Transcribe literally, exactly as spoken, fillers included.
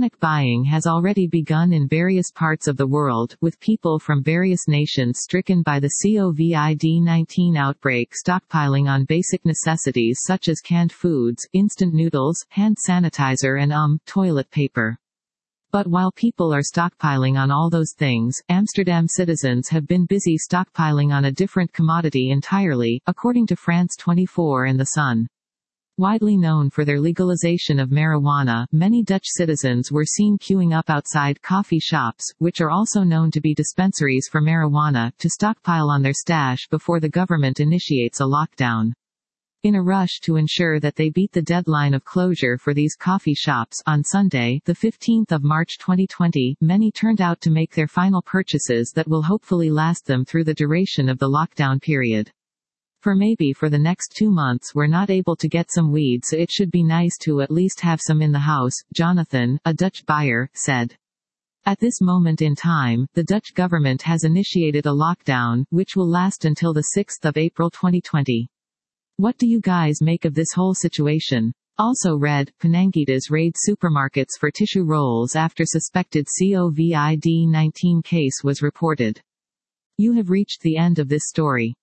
Panic buying has already begun in various parts of the world, with people from various nations stricken by the COVID nineteen outbreak stockpiling on basic necessities such as canned foods, instant noodles, hand sanitizer and um, toilet paper. But while people are stockpiling on all those things, Amsterdam citizens have been busy stockpiling on a different commodity entirely, according to France twenty-four and The Sun. Widely known for their legalization of marijuana, many Dutch citizens were seen queuing up outside coffee shops, which are also known to be dispensaries for marijuana, to stockpile on their stash before the government initiates a lockdown. In a rush to ensure that they beat the deadline of closure for these coffee shops, on Sunday, the fifteenth of March twenty twenty, many turned out to make their final purchases that will hopefully last them through the duration of the lockdown period. For maybe for the next two months we're not able to get some weed, so it should be nice to at least have some in the house, Jonathan, a Dutch buyer, said. At this moment in time, the Dutch government has initiated a lockdown, which will last until the sixth of April twenty twenty. What do you guys make of this whole situation? Also read, Penangitas raid supermarkets for tissue rolls after suspected COVID nineteen case was reported. You have reached the end of this story.